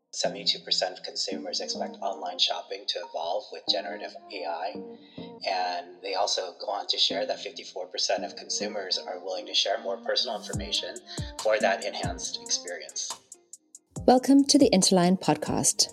72% of consumers expect online shopping to evolve with generative AI. And they also go on to share that 54% of consumers are willing to share more personal information for that enhanced experience. Welcome to the Interline podcast.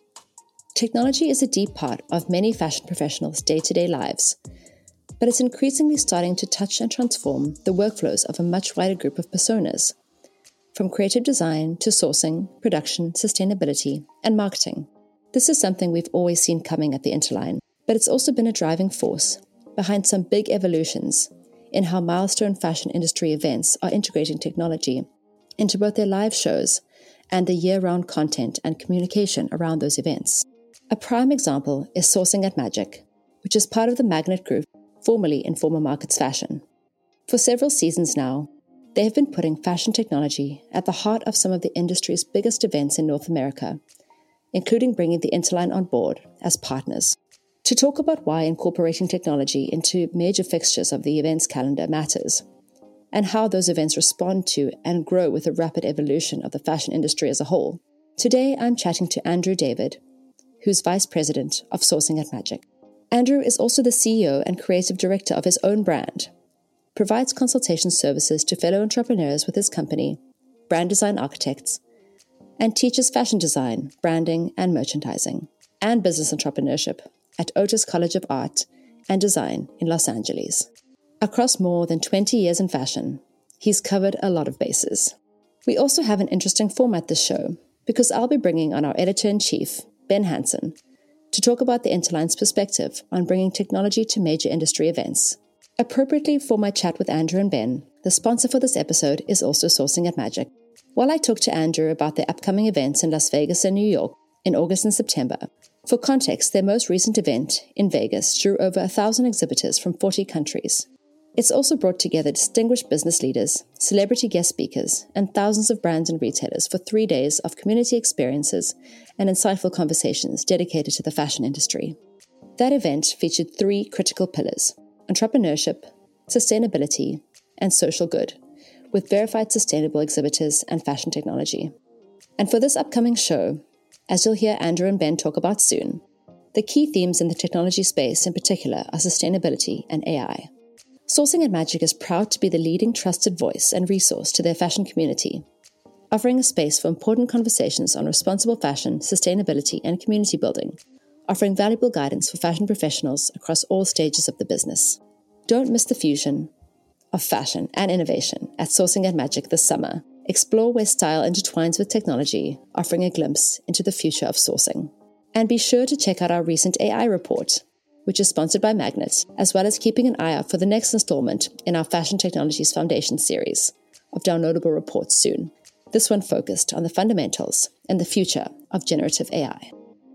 Technology is a deep part of many fashion professionals' day-to-day lives, but it's increasingly starting to touch and transform the workflows of a much wider group of personas, from creative design to sourcing, production, sustainability, and marketing. This is something we've always seen coming at the Interline, but it's also been a driving force behind some big evolutions in how milestone fashion industry events are integrating technology into both their live shows and the year-round content and communication around those events. A prime example is Sourcing at Magic, which is part of the Magnet Group, formerly Informa Markets Fashion. For several seasons now, they have been putting fashion technology at the heart of some of the industry's biggest events in North America, including bringing the Interline on board as partners. To talk about why incorporating technology into major fixtures of the events calendar matters, and how those events respond to and grow with the rapid evolution of the fashion industry as a whole, today I'm chatting to Andrew David, who's Vice President of Sourcing at Magic. Andrew is also the CEO and creative director of his own brand, provides consultation services to fellow entrepreneurs with his company, Brand Design Architects, and teaches fashion design, branding, and merchandising, and business entrepreneurship at Otis College of Art and Design in Los Angeles. Across more than 20 years in fashion, he's covered a lot of bases. We also have an interesting format this show, because I'll be bringing on our editor-in-chief, Ben Hansen, to talk about the Interline's perspective on bringing technology to major industry events. Appropriately for my chat with Andrew and Ben, the sponsor for this episode is also Sourcing at Magic. While I talk to Andrew about their upcoming events in Las Vegas and New York in August and September, for context, their most recent event in Vegas drew over 1,000 exhibitors from 40 countries. It's also brought together distinguished business leaders, celebrity guest speakers, and thousands of brands and retailers for 3 days of community experiences and insightful conversations dedicated to the fashion industry. That event featured 3 critical pillars: entrepreneurship, sustainability, and social good, with verified sustainable exhibitors and fashion technology. And for this upcoming show, as you'll hear Andrew and Ben talk about soon, the key themes in the technology space in particular are sustainability and AI. Sourcing at Magic is proud to be the leading trusted voice and resource to their fashion community, offering a space for important conversations on responsible fashion, sustainability, and community building, offering valuable guidance for fashion professionals across all stages of the business. Don't miss the fusion of fashion and innovation at Sourcing at Magic this summer. Explore where style intertwines with technology, offering a glimpse into the future of sourcing. And be sure to check out our recent AI report, which is sponsored by Magnet, as well as keeping an eye out for the next installment in our Fashion Technologies Foundation series of downloadable reports soon. This one focused on the fundamentals and the future of generative AI.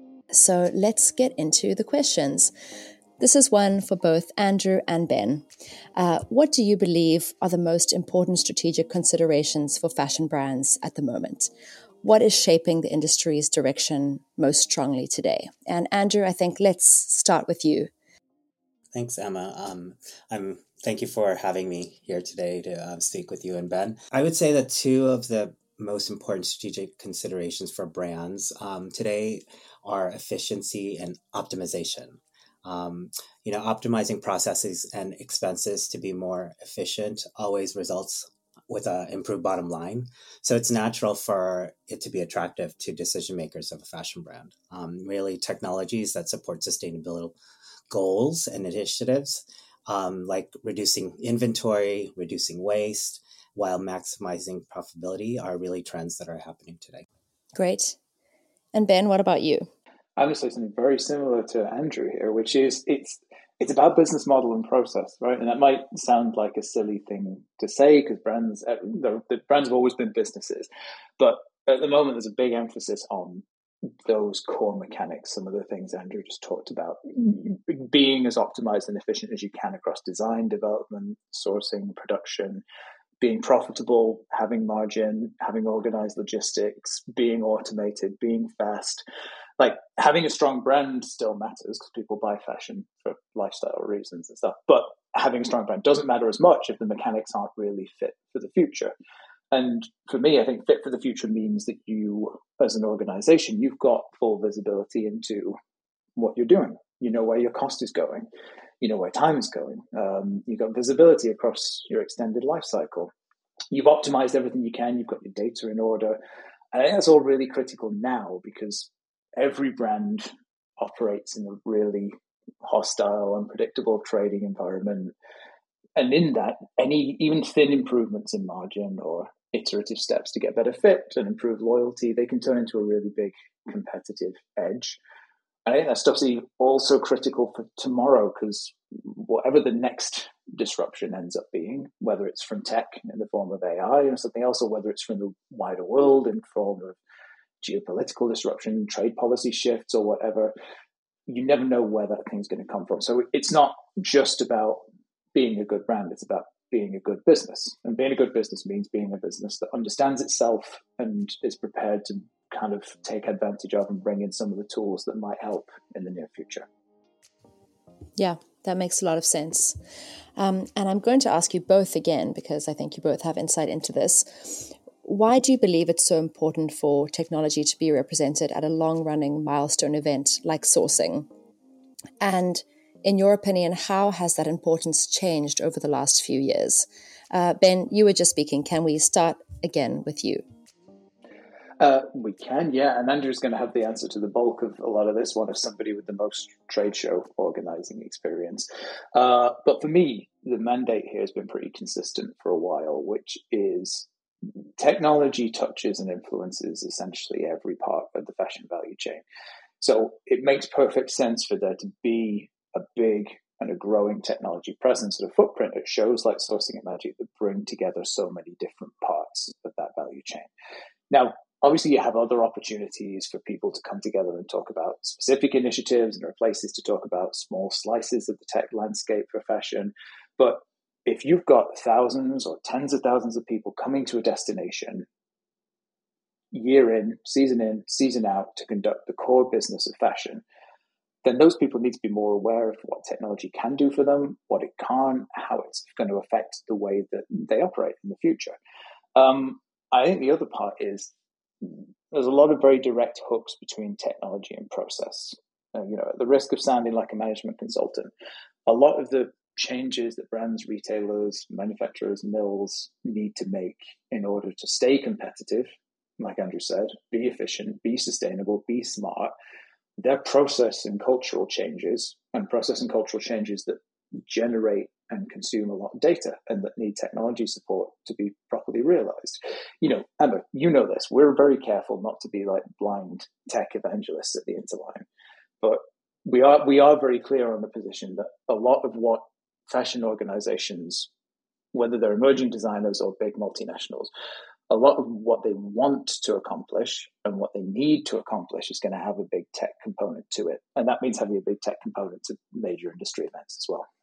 So let's get into the questions. This is one for both Andrew and Ben. What do you believe are the most important strategic considerations for fashion brands at the moment? What is shaping the industry's direction most strongly today? And Andrew, I think let's start with you. Thanks, Emma. Thank you for having me here today to speak with you and Ben. I would say that 2 of the most important strategic considerations for brands today are efficiency and optimization. Optimizing processes and expenses to be more efficient always results with an improved bottom line. So it's natural for it to be attractive to decision makers of a fashion brand. Really, technologies that support sustainability goals and initiatives, like reducing inventory, reducing waste, while maximizing profitability are really trends that are happening today. Great. And Ben, what about you? I'm just saying something very similar to Andrew here, which is it's about business model and process, right? And that might sound like a silly thing to say because the brands have always been businesses, but at the moment there's a big emphasis on those core mechanics. Some of the things Andrew just talked about, being as optimized and efficient as you can across design, development, sourcing, production, being profitable, having margin, having organized logistics, being automated, being fast. Like having a strong brand still matters because people buy fashion for lifestyle reasons and stuff. But having a strong brand doesn't matter as much if the mechanics aren't really fit for the future. And for me, I think fit for the future means that you, as an organization, you've got full visibility into what you're doing. You know where your cost is going. You know where time is going. You've got visibility across your extended life cycle. You've optimized everything you can. You've got your data in order. And I think that's all really critical now because every brand operates in a really hostile, unpredictable trading environment. And in that, even thin improvements in margin or iterative steps to get better fit and improve loyalty, they can turn into a really big competitive edge. And I think that stuff's also critical for tomorrow because whatever the next disruption ends up being, whether it's from tech in the form of AI or something else, or whether it's from the wider world in the form of geopolitical disruption, trade policy shifts or whatever, you never know where that thing's going to come from. So it's not just about being a good brand, it's about being a good business. And being a good business means being a business that understands itself and is prepared to kind of take advantage of and bring in some of the tools that might help in the near future. Yeah, that makes a lot of sense. And I'm going to ask you both again, because I think you both have insight into this. Why do you believe it's so important for technology to be represented at a long-running milestone event like sourcing? And in your opinion, how has that importance changed over the last few years? Ben, you were just speaking. Can we start again with you? We can, yeah. And Andrew's going to have the answer to the bulk of a lot of this one as somebody with the most trade show organizing experience. But for me, the mandate here has been pretty consistent for a while, which is technology touches and influences essentially every part of the fashion value chain. So it makes perfect sense for there to be a big and a growing technology presence and a footprint at shows like Sourcing at Magic that bring together so many different parts of that value chain. Now, obviously, you have other opportunities for people to come together and talk about specific initiatives, and there are places to talk about small slices of the tech landscape for fashion. But if you've got thousands or tens of thousands of people coming to a destination year in, season out to conduct the core business of fashion, then those people need to be more aware of what technology can do for them, what it can't, how it's going to affect the way that they operate in the future. I think the other part is there's a lot of very direct hooks between technology and process. At the risk of sounding like a management consultant, a lot of the changes that brands, retailers, manufacturers, mills need to make in order to stay competitive, like Andrew said, be efficient, be sustainable, be smart, they're process and cultural changes that generate and consume a lot of data and that need technology support to be properly realized. Emma, you know this. We're very careful not to be like blind tech evangelists at the Interline, but we are very clear on the position that a lot of what fashion organizations, whether they're emerging designers or big multinationals, a lot of what they want to accomplish and what they need to accomplish is going to have a big tech component to it. And that means having a big tech component to major industry events as well.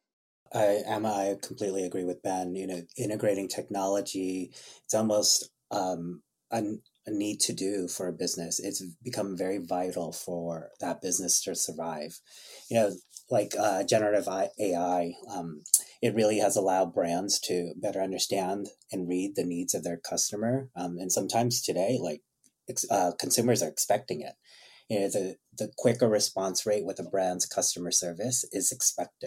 I completely agree with Ben. Integrating technology, it's almost a need to do for a business. It's become very vital for that business to survive. Like generative AI, it really has allowed brands to better understand and read the needs of their customer. And sometimes today, consumers are expecting it. The quicker response rate with a brand's customer service is expected.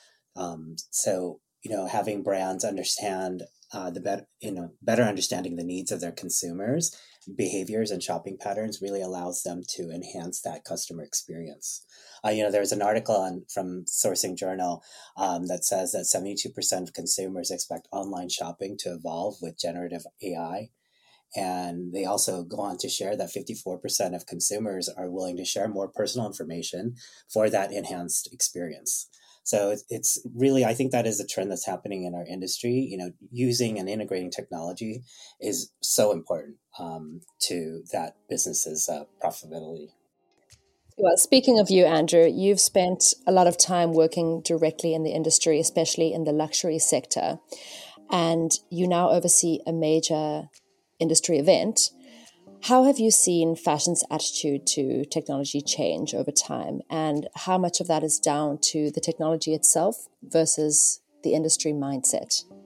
So having brands understand better understanding the needs of their consumers, behaviors, and shopping patterns really allows them to enhance that customer experience. There's an article from Sourcing Journal that says that 72% of consumers expect online shopping to evolve with generative AI. And they also go on to share that 54% of consumers are willing to share more personal information for that enhanced experience. So it's really, I think that is a trend that's happening in our industry. Using and integrating technology is so important to that business's profitability. Well, speaking of you, Andrew, you've spent a lot of time working directly in the industry, especially in the luxury sector, and you now oversee a major industry event. How have you seen fashion's attitude to technology change over time, and how much of that is down to the technology itself versus the industry mindset?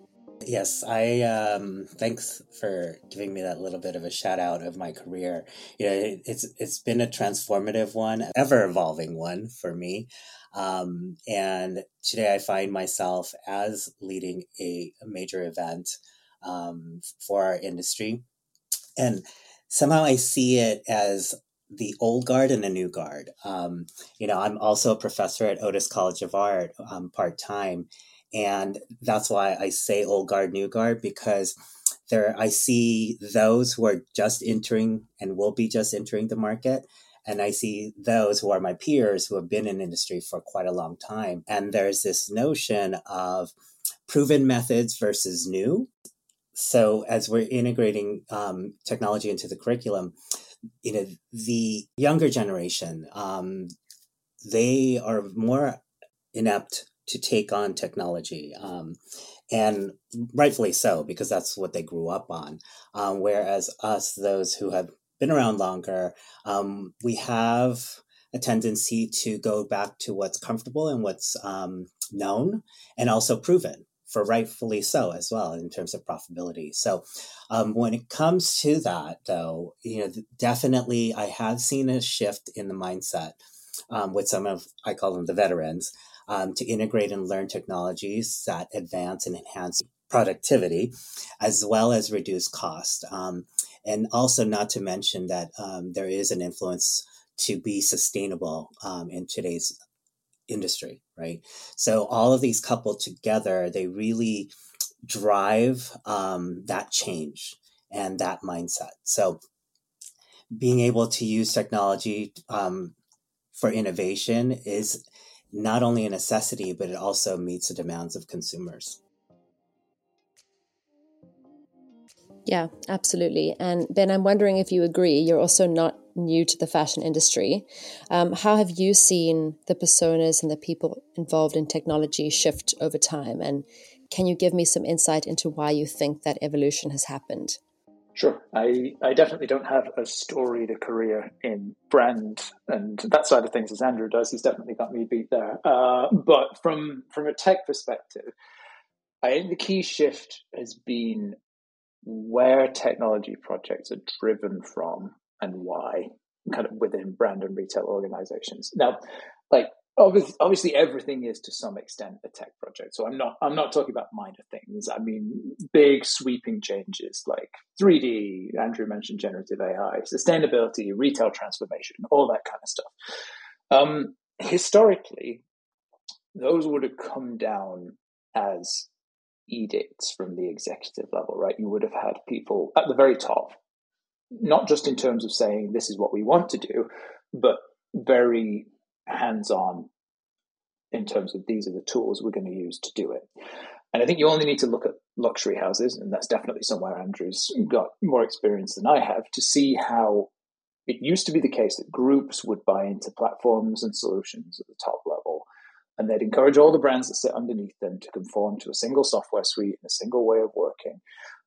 Yes, I thanks for giving me that little bit of a shout out of my career. It's been a transformative one, ever evolving one for me. And today I find myself as leading a major event for our industry. And somehow I see it as the old guard and the new guard. I'm also a professor at Otis College of Art part time, and that's why I say old guard, new guard, because I see those who are just entering and will be just entering the market. And I see those who are my peers who have been in industry for quite a long time. And there's this notion of proven methods versus new. So as we're integrating technology into the curriculum, the younger generation, they are more inept to take on technology, and rightfully so, because that's what they grew up on. Whereas us, those who have been around longer, we have a tendency to go back to what's comfortable and what's known and also proven, for rightfully so as well in terms of profitability. So when it comes to that, though, definitely I have seen a shift in the mindset with some of, I call them the veterans, to integrate and learn technologies that advance and enhance productivity, as well as reduce cost. And also not to mention that there is an influence to be sustainable in today's industry, right? So all of these coupled together, they really drive that change and that mindset. So being able to use technology for innovation is not only a necessity, but it also meets the demands of consumers. Yeah, absolutely. And Ben, I'm wondering if you agree, you're also not new to the fashion industry. How have you seen the personas and the people involved in technology shift over time? And can you give me some insight into why you think that evolution has happened? Sure. I definitely don't have a storied career in brand and that side of things as Andrew does. He's definitely got me beat there. But from a tech perspective, I think the key shift has been where technology projects are driven from and why, kind of within brand and retail organizations. Now, like obviously everything is to some extent a tech project. So I'm not talking about minor things. I mean big sweeping changes like 3D, Andrew mentioned generative AI, sustainability, retail transformation, all that kind of stuff. Historically, those would have come down as edicts from the executive level, right? You would have had people at the very top, not just in terms of saying this is what we want to do, but very hands-on in terms of these are the tools we're going to use to do it. And I think you only need to look at luxury houses, and that's definitely somewhere Andrew's got more experience than I have, to see how it used to be the case that groups would buy into platforms and solutions at the top level, and they'd encourage all the brands that sit underneath them to conform to a single software suite and a single way of working.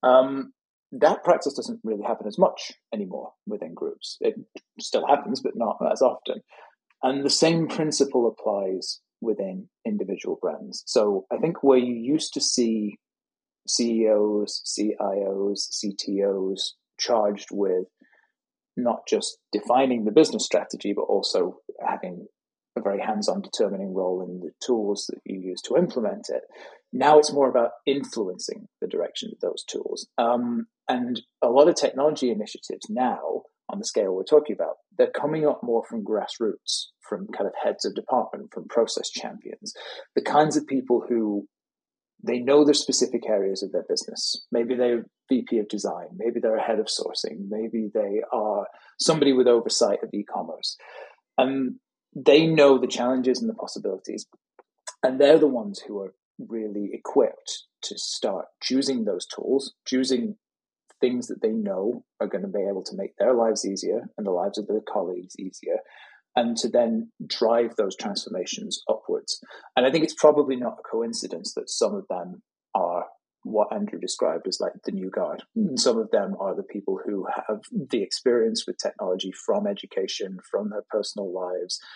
That practice doesn't really happen as much anymore within groups. It still happens, but not as often. And the same principle applies within individual brands. So I think where you used to see CEOs, CIOs, CTOs charged with not just defining the business strategy, but also having a very hands-on determining role in the tools that you use to implement it. Now it's more about influencing the direction of those tools. And a lot of technology initiatives now, on the scale we're talking about, they're coming up more from grassroots, from kind of heads of department, from process champions, the kinds of people who they know the specific areas of their business. Maybe they're VP of design, maybe they're a head of sourcing, maybe they are somebody with oversight of e-commerce. They know the challenges and the possibilities, and they're the ones who are really equipped to start choosing those tools, choosing things that they know are going to be able to make their lives easier and the lives of their colleagues easier, and to then drive those transformations upwards. And I think it's probably not a coincidence that some of them are what Andrew described as like the new guard. And some of them are the people who have the experience with technology from education, from their personal lives,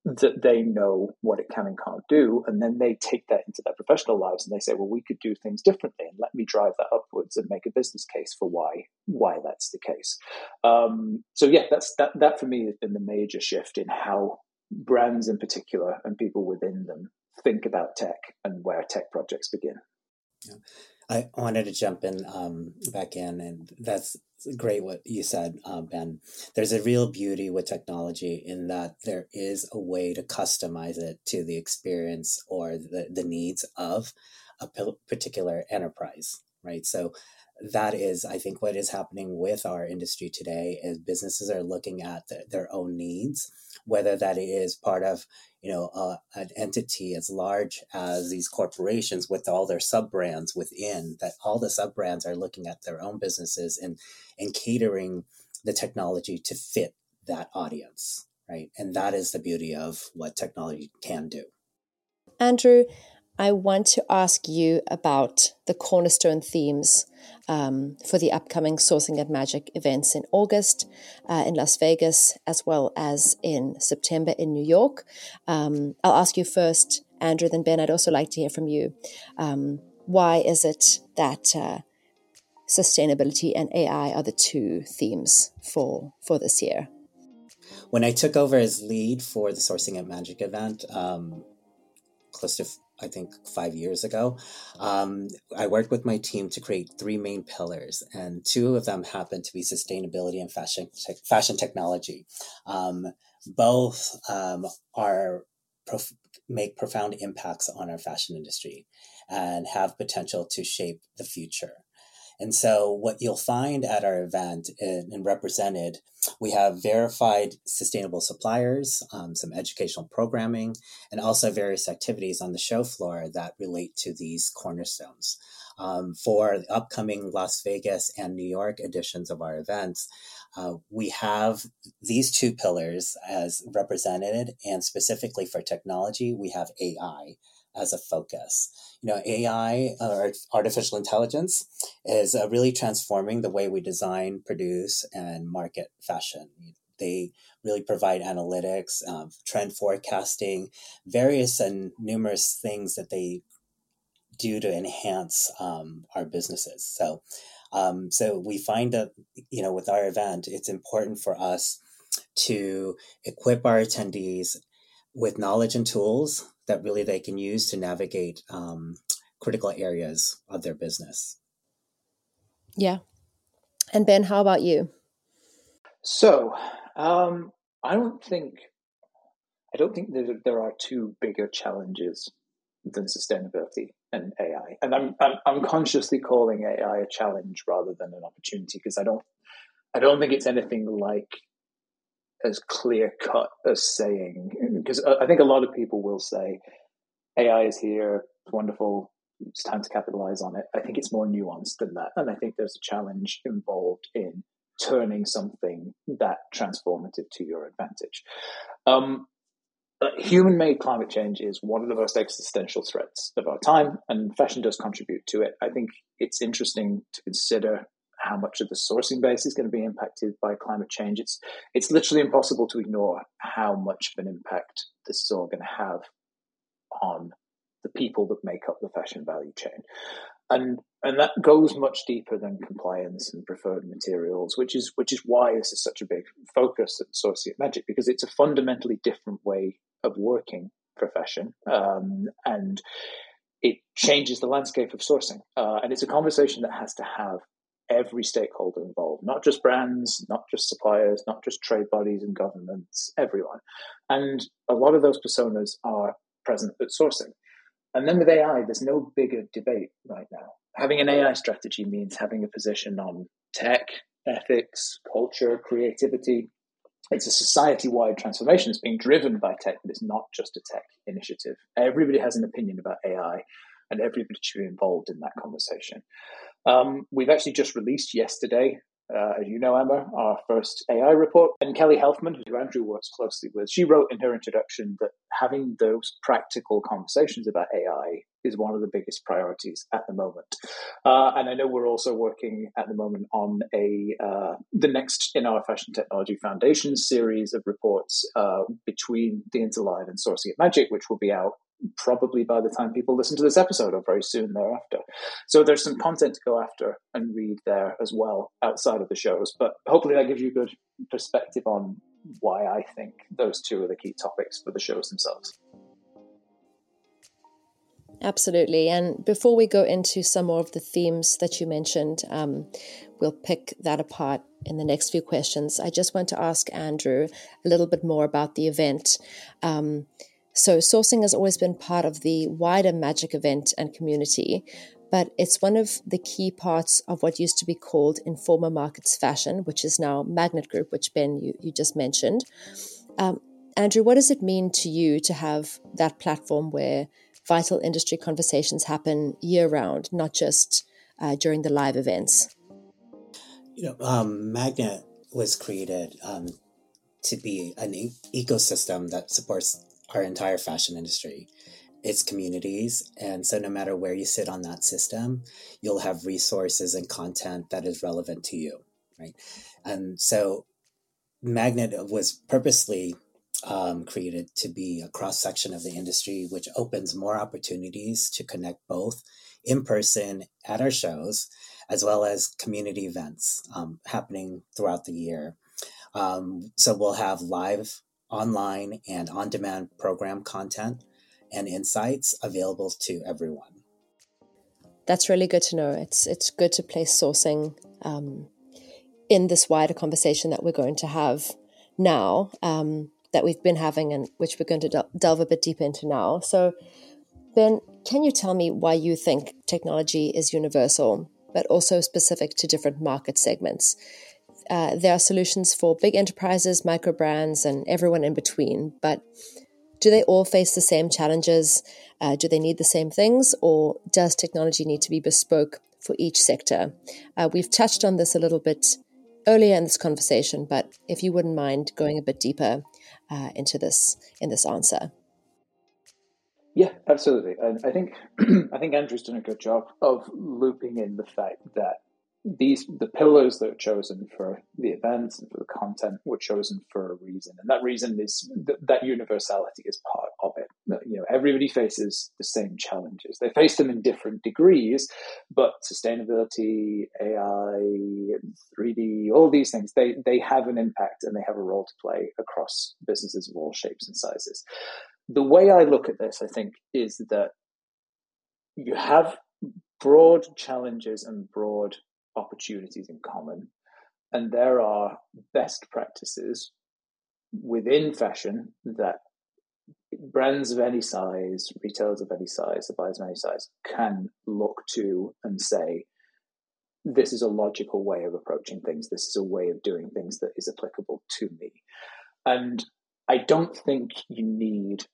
that they know what it can and can't do, and then they take that into their professional lives and they say, well, we could do things differently, and let me drive that upwards and make a business case for why that's the case. So yeah, that for me has been the major shift in how brands in particular and people within them think about tech and where tech projects begin. Yeah. I wanted to jump in back in, and that's great what you said, Ben. There's a real beauty with technology in that there is a way to customize it to the experience or the needs of a particular enterprise, right? So that is, I think, what is happening with our industry today is businesses are looking at their own needs, whether that is part of an entity as large as these corporations with all their sub brands within, that all the sub brands are looking at their own businesses and catering the technology to fit that audience, right? And that is the beauty of what technology can do. Andrew, I want to ask you about the cornerstone themes for the upcoming Sourcing at Magic events in August in Las Vegas, as well as in September in New York. I'll ask you first, Andrew, then Ben, I'd also like to hear from you. Why is it that sustainability and AI are the two themes for this year? When I took over as lead for the Sourcing at Magic event, close to, I think, 5 years ago, I worked with my team to create 3 main pillars, and 2 of them happen to be sustainability and fashion technology. Both make profound impacts on our fashion industry and have potential to shape the future. And so what you'll find at our event and represented, we have verified sustainable suppliers, some educational programming, and also various activities on the show floor that relate to these cornerstones. For the upcoming Las Vegas and New York editions of our events, we have these 2 pillars as represented, and specifically for technology, we have AI as a focus. AI, or artificial intelligence, is really transforming the way we design, produce, and market fashion. They really provide analytics, trend forecasting, various and numerous things that they do to enhance our businesses. So we find that, with our event, it's important for us to equip our attendees with knowledge and tools that really they can use to navigate critical areas of their business. Yeah. And Ben, how about you? So I don't think that there are 2 bigger challenges than sustainability and AI. And I'm consciously calling AI a challenge rather than an opportunity, because I don't think it's anything like as clear cut as saying, because I think a lot of people will say AI is here, it's wonderful, it's time to capitalize on it. I think it's more nuanced than that. And I think there's a challenge involved in turning something that transformative to your advantage. Human-made climate change is one of the most existential threats of our time, and fashion does contribute to it. I think it's interesting to consider how much of the sourcing base is going to be impacted by climate change. It's literally impossible to ignore how much of an impact this is all going to have on the people that make up the fashion value chain. And that goes much deeper than compliance and preferred materials, which is why this is such a big focus at Sourcing at Magic, because it's a fundamentally different way of working for fashion, and it changes the landscape of sourcing. And it's a conversation that has to have every stakeholder involved, not just brands, not just suppliers, not just trade bodies and governments, everyone. And a lot of those personas are present at sourcing. And then with AI, there's no bigger debate right now. Having an AI strategy means having a position on tech, ethics, culture, creativity. It's a society-wide transformation that's being driven by tech, but it's not just a tech initiative. Everybody has an opinion about AI, and everybody should be involved in that conversation. We've actually just released yesterday, as you know, Emma, our first AI report. And Kelly Helfman, who Andrew works closely with, she wrote in her introduction that having those practical conversations about AI is one of the biggest priorities at the moment. And I know we're also working at the moment on the next in our Fashion Technology Foundation series of reports between the Interlive and Sourcing It Magic, which will be out probably by the time people listen to this episode or very soon thereafter. So there's some content to go after and read there as well outside of the shows. But hopefully that gives you a good perspective on why I think those two are the key topics for the shows themselves. Absolutely. And before we go into some more of the themes that you mentioned, we'll pick that apart in the next few questions. I just want to ask Andrew a little bit more about the event. So sourcing has always been part of the wider Magic event and community, but it's one of the key parts of what used to be called Informa Markets Fashion, which is now Magnet Group, which Ben, you just mentioned. Andrew, what does it mean to you to have that platform where vital industry conversations happen year-round, not just during the live events? Magnet was created to be an ecosystem that supports our entire fashion industry, its communities. And so no matter where you sit on that system, you'll have resources and content that is relevant to you, right? And so Magnet was purposely created to be a cross-section of the industry, which opens more opportunities to connect both in person at our shows, as well as community events happening throughout the year. So we'll have live, online, and on-demand program content and insights available to everyone. That's really good to know. It's good to place sourcing in this wider conversation that we're going to have now, that we've been having and which we're going to delve a bit deeper into now. So, Ben, can you tell me why you think technology is universal, but also specific to different market segments? There are solutions for big enterprises, micro brands, and everyone in between, but do they all face the same challenges? Do they need the same things, or does technology need to be bespoke for each sector? We've touched on this a little bit earlier in this conversation, but if you wouldn't mind going a bit deeper into this in this answer. Yeah, absolutely. And I think Andrew's done a good job of looping in the fact that the pillars that are chosen for the events and for the content were chosen for a reason, and that reason is that universality is part of it. Everybody faces the same challenges. They face them in different degrees, but sustainability, AI, 3D, all these things, they have an impact and they have a role to play across businesses of all shapes and sizes. The way I look at this, I think, is that you have broad challenges and broad opportunities in common, and there are best practices within fashion that brands of any size, retailers of any size, suppliers of any size can look to and say, this is a logical way of approaching things. This is a way of doing things that is applicable to me. And I don't think you need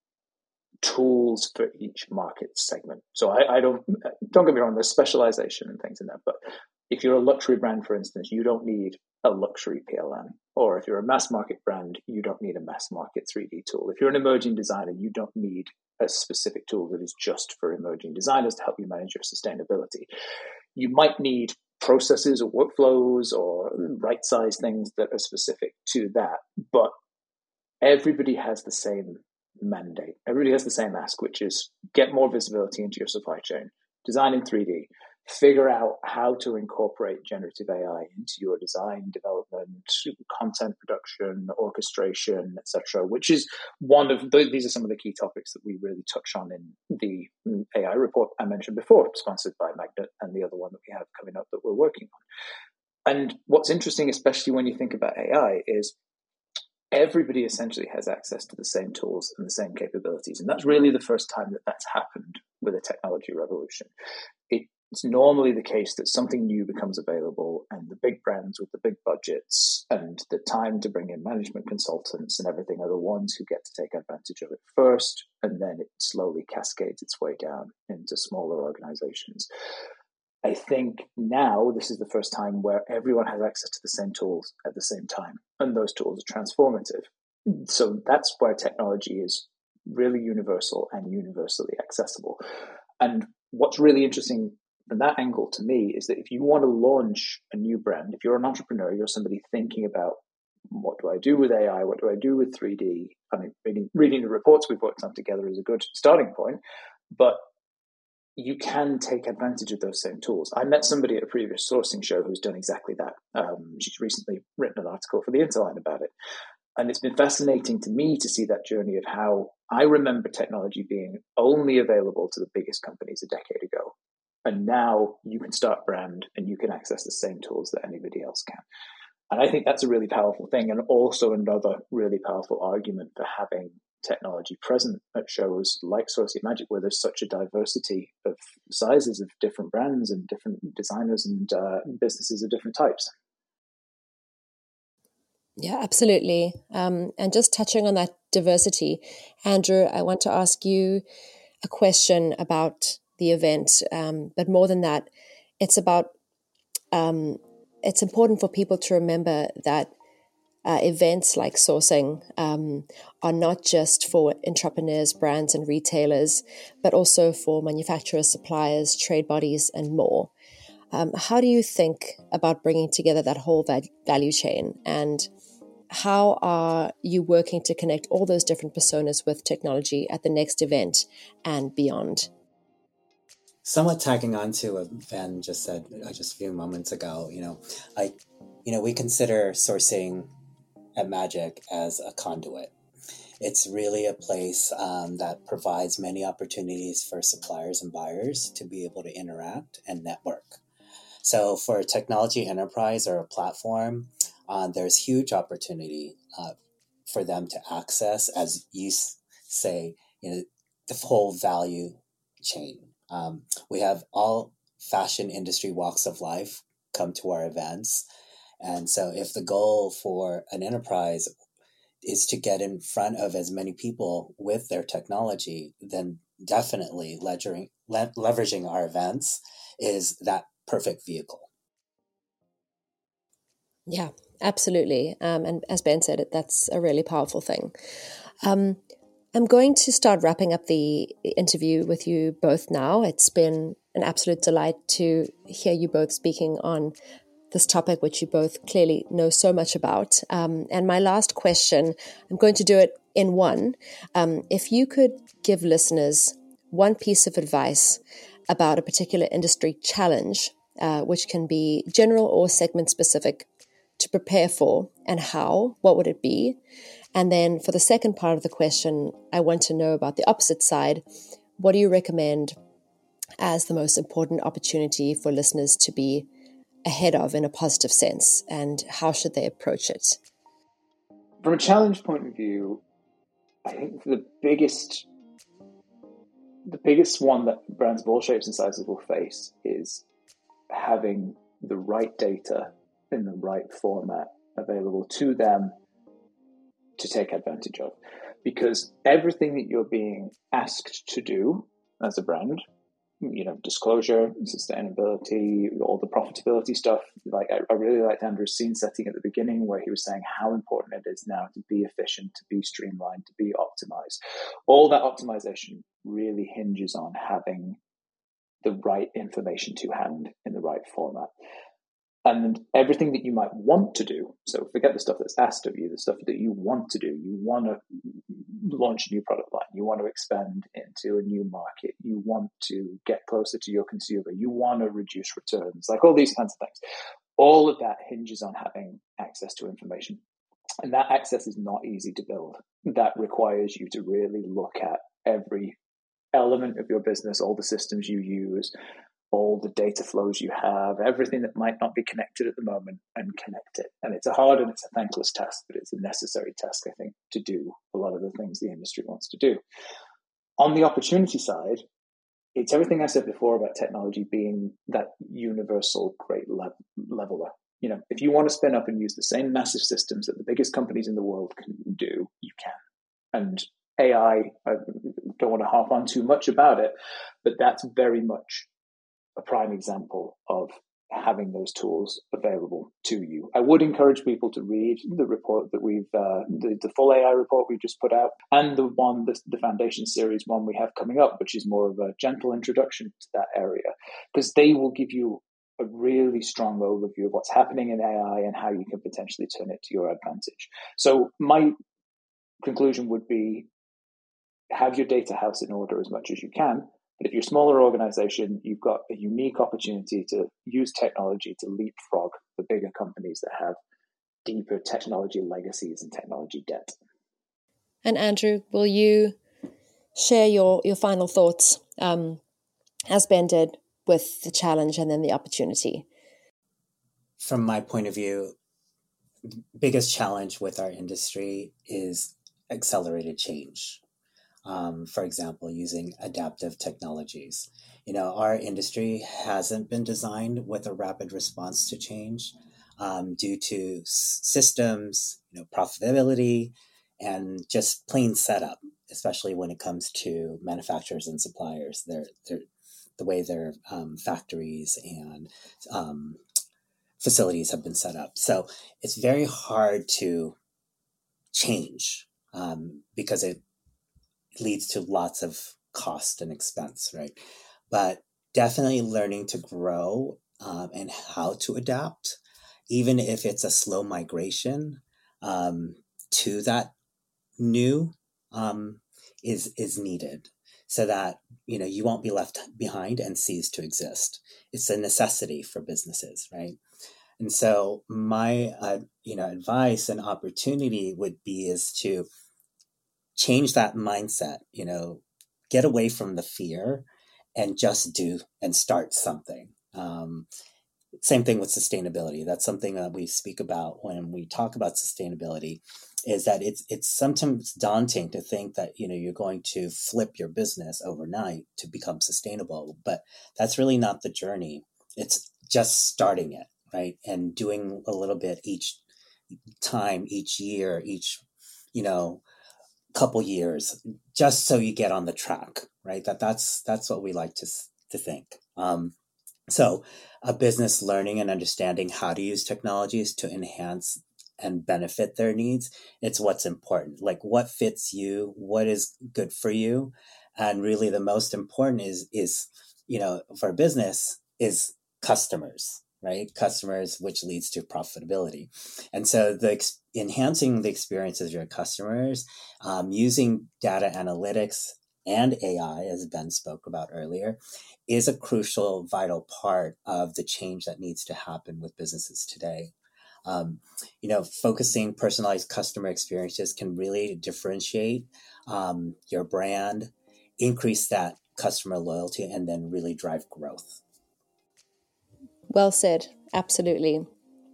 tools for each market segment. So I don't get me wrong, there's specialization and things in there, but if you're a luxury brand, for instance, you don't need a luxury PLM. Or if you're a mass market brand, you don't need a mass market 3D tool. If you're an emerging designer, you don't need a specific tool that is just for emerging designers to help you manage your sustainability. You might need processes or workflows or right-size things that are specific to that, but everybody has the same mandate. Everybody has the same ask, which is get more visibility into your supply chain, design in 3D, figure out how to incorporate generative AI into your design, development, content production, orchestration, etc., which is these are some of the key topics that we really touch on in the AI report I mentioned before, sponsored by Magnet, and the other one that we have coming up that we're working on. And what's interesting, especially when you think about AI, is everybody essentially has access to the same tools and the same capabilities. And that's really the first time that that's happened with a technology revolution. It's normally the case that something new becomes available, and the big brands with the big budgets and the time to bring in management consultants and everything are the ones who get to take advantage of it first, and then it slowly cascades its way down into smaller organizations. I think now this is the first time where everyone has access to the same tools at the same time, and those tools are transformative. So that's where technology is really universal and universally accessible. And what's really interesting from that angle to me is that if you want to launch a new brand, if you're an entrepreneur, you're somebody thinking about what do I do with AI, what do I do with 3D? I mean, reading the reports we've worked on together is a good starting point, but you can take advantage of those same tools. I met somebody at a previous sourcing show who's done exactly that. She's recently written an article for the Interline about it. And it's been fascinating to me to see that journey of how I remember technology being only available to the biggest companies a decade ago. And now you can start brand and you can access the same tools that anybody else can. And I think that's a really powerful thing, and also another really powerful argument for having technology present at shows like Saucy Magic, where there's such a diversity of sizes of different brands and different designers and businesses of different types. Yeah, absolutely. And just touching on that diversity, Andrew, I want to ask you a question about the event. But more than that, it's about it's important for people to remember that events like sourcing are not just for entrepreneurs, brands, and retailers, but also for manufacturers, suppliers, trade bodies, and more. How do you think about bringing together that whole value chain, and how are you working to connect all those different personas with technology at the next event and beyond? Somewhat tagging on to what Ben just said just a few moments ago, we consider sourcing at Magic as a conduit. It's really a place that provides many opportunities for suppliers and buyers to be able to interact and network. So for a technology enterprise or a platform, there's huge opportunity for them to access, as you say, the whole value chain. We have all fashion industry walks of life come to our events. And so if the goal for an enterprise is to get in front of as many people with their technology, then definitely leveraging our events is that perfect vehicle. Yeah, absolutely. And as Ben said, that's a really powerful thing. I'm going to start wrapping up the interview with you both now. It's been an absolute delight to hear you both speaking on this topic, which you both clearly know so much about. And my last question, I'm going to do it in one. If you could give listeners one piece of advice about a particular industry challenge, which can be general or segment specific, to prepare for and how, what would it be? And then for the second part of the question, I want to know about the opposite side. What do you recommend as the most important opportunity for listeners to be ahead of in a positive sense, and how should they approach it? From a challenge point of view, I think the biggest one that brands of all shapes and sizes will face is having the right data in the right format available to them to take advantage of. Because everything that you're being asked to do as a brand, disclosure, sustainability, all the profitability stuff. Like I really liked Andrew's scene setting at the beginning where he was saying how important it is now to be efficient, to be streamlined, to be optimized. All that optimization really hinges on having the right information to hand in the right format. And everything that you might want to do, so forget the stuff that's asked of you, the stuff that you want to do. You want to launch a new product line. You want to expand into a new market. You want to get closer to your consumer. You want to reduce returns, like all these kinds of things. All of that hinges on having access to information. And that access is not easy to build. That requires you to really look at every element of your business, all the systems you use, all the data flows you have, everything that might not be connected at the moment, and connect it. And it's a hard and it's a thankless task, but it's a necessary task, I think, to do a lot of the things the industry wants to do. On the opportunity side, it's everything I said before about technology being that universal great leveler. If you want to spin up and use the same massive systems that the biggest companies in the world can do, you can. And AI, I don't want to harp on too much about it, but that's very much a prime example of having those tools available to you. I would encourage people to read the report that we've, the full AI report we just put out, and the Foundation Series one we have coming up, which is more of a gentle introduction to that area, because they will give you a really strong overview of what's happening in AI and how you can potentially turn it to your advantage. So my conclusion would be, have your data house in order as much as you can. But if you're a smaller organization, you've got a unique opportunity to use technology to leapfrog the bigger companies that have deeper technology legacies and technology debt. And Andrew, will you share your final thoughts, as Ben did, with the challenge and then the opportunity? From my point of view, the biggest challenge with our industry is accelerated change. For example, using adaptive technologies. Our industry hasn't been designed with a rapid response to change due to systems, profitability, and just plain setup, especially when it comes to manufacturers and suppliers. The way their factories and facilities have been set up. So it's very hard to change because it leads to lots of cost and expense, right? But definitely learning to grow and how to adapt, even if it's a slow migration to that new is needed, so that you won't be left behind and cease to exist. It's a necessity for businesses, right? And so my advice and opportunity would be is to change that mindset, get away from the fear and just do and start something. Same thing with sustainability. That's something that we speak about when we talk about sustainability, is that it's sometimes daunting to think that, you're going to flip your business overnight to become sustainable, but that's really not the journey. It's just starting it, right? And doing a little bit each time, each year, each, couple years, just so you get on the track, right? That's what we like to think. So a business learning and understanding how to use technologies to enhance and benefit their needs. It's what's important, like what fits you, what is good for you. And really the most important is for a business is customers, right? Customers, which leads to profitability. And so enhancing the experiences of your customers, using data analytics and AI, as Ben spoke about earlier, is a crucial, vital part of the change that needs to happen with businesses today. Focusing personalized customer experiences can really differentiate your brand, increase that customer loyalty, and then really drive growth. Well said. Absolutely.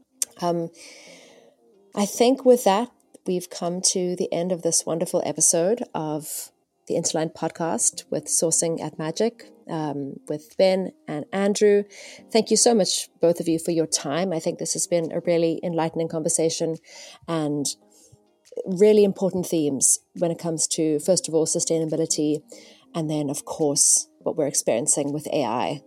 I think with that, we've come to the end of this wonderful episode of the Interline podcast with Sourcing at Magic, with Ben and Andrew. Thank you so much, both of you, for your time. I think this has been a really enlightening conversation and really important themes when it comes to, first of all, sustainability, and then, of course, what we're experiencing with AI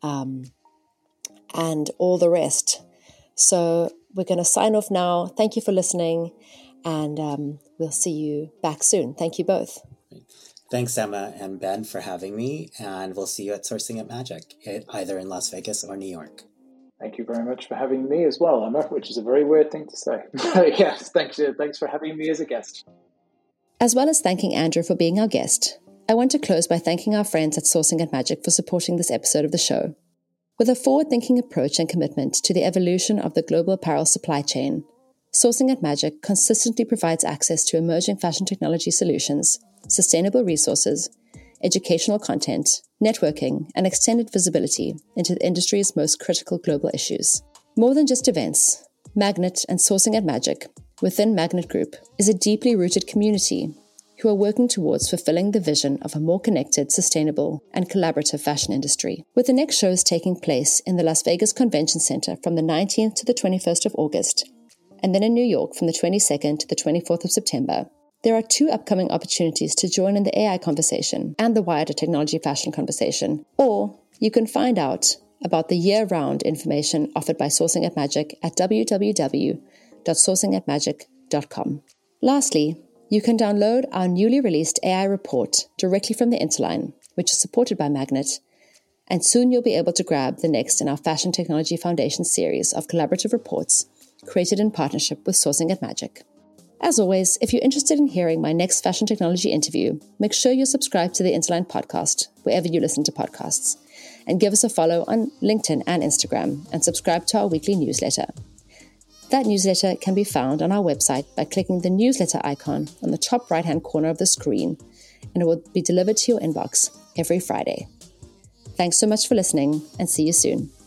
and all the rest. So we're going to sign off now. Thank you for listening, and we'll see you back soon. Thank you both. Thanks, Emma and Ben, for having me, and we'll see you at Sourcing at Magic, either in Las Vegas or New York. Thank you very much for having me as well, Emma, which is a very weird thing to say. Yes, thanks for having me as a guest. As well as thanking Andrew for being our guest, I want to close by thanking our friends at Sourcing at Magic for supporting this episode of the show. With a forward-thinking approach and commitment to the evolution of the global apparel supply chain, Sourcing at Magic consistently provides access to emerging fashion technology solutions, sustainable resources, educational content, networking, and extended visibility into the industry's most critical global issues. More than just events, Magnet and Sourcing at Magic, within Magnet Group, is a deeply rooted community who are working towards fulfilling the vision of a more connected, sustainable, and collaborative fashion industry. With the next shows taking place in the Las Vegas Convention Center from the 19th to the 21st of August, and then in New York from the 22nd to the 24th of September, there are 2 upcoming opportunities to join in the AI conversation and the wider technology fashion conversation. Or you can find out about the year-round information offered by Sourcing at Magic at www.sourcingatmagic.com. Lastly, you can download our newly released AI report directly from the Interline, which is supported by Magnet, and soon you'll be able to grab the next in our Fashion Technology Foundation series of collaborative reports created in partnership with Sourcing at Magic. As always, if you're interested in hearing my next fashion technology interview, make sure you're subscribed to the Interline podcast, wherever you listen to podcasts, and give us a follow on LinkedIn and Instagram, and subscribe to our weekly newsletter. That newsletter can be found on our website by clicking the newsletter icon on the top right-hand corner of the screen, and it will be delivered to your inbox every Friday. Thanks so much for listening, and see you soon.